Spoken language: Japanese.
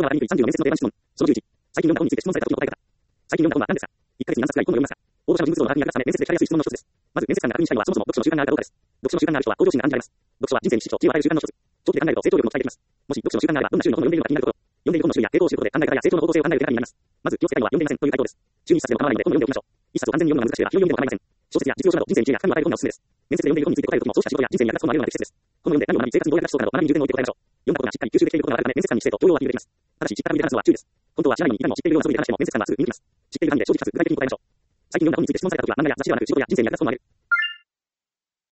がわかりにくい30の面接の定番質問。その11。最近読んだ本について質問された時の答え方。最近読んだ本は何ですか？1ヶ月に何冊くらい本を読みますか？応募者の人数の把握に役立つため面接で聞かれやすい質問の一つです。まず、面接官が確認したいのはそもそも読書の習慣があるかどうかです。読書の習慣がある人は向上心が感じられます。読書は人生に質と知恵を与える習慣の一つ。長期で考えると成長力も期待できます。もし読書の習慣があれば、どんな種類の本を読んでいるのか気になるところ。読んでいる本の種類や傾向を知ることで考え方や成長の方向性を考える手がかりになります。まず、気をつけたいのは読んでいませんという回答です。週に1冊でも構わないので本を読んでおきましょう。1冊を完全に読むのが難しければ、日を読みでも構いません。小説や実用書など人生に知恵や深みを与える本がおすすめです。面接で読んでいる本について答えるときも、そうした仕事や人生に役立つ本を挙げるのが適切です。本を読んで何を学び、生活にどう役立つかなど学びに重点を置いて答えましょう。読んだことがしっかり吸収できていることがわかるため、面接官に知性と教養は記入できます。ただし、知ったかぶりで話すのは注意です。本当は知らないのにいかにも知っているような素振りで話しても面接官はすぐ見抜きます。知っている範囲で正直かつ具体的に答えましょう。最近読んだ本について質問されたときは漫画や雑誌ではなく仕事や人生に役立つ本を挙げる。